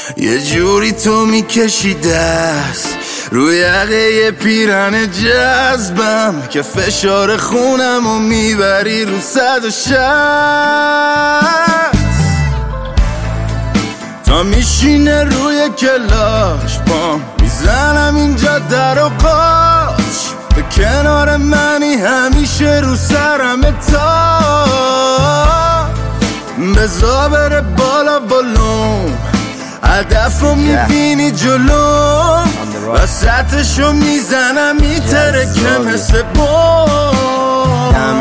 یه جوری تو میکشی دست روی یقه پیرن جذبم که فشار خونم و میبری رو 160 تا میشینه روی کلاش پام میزنم اینجا در و قاش به کنار منی همیشه رو سرم تاج بزا بره بالا بالوم هدف رو میبینی جلوم وسطشو میزنم میتره که مثل بوم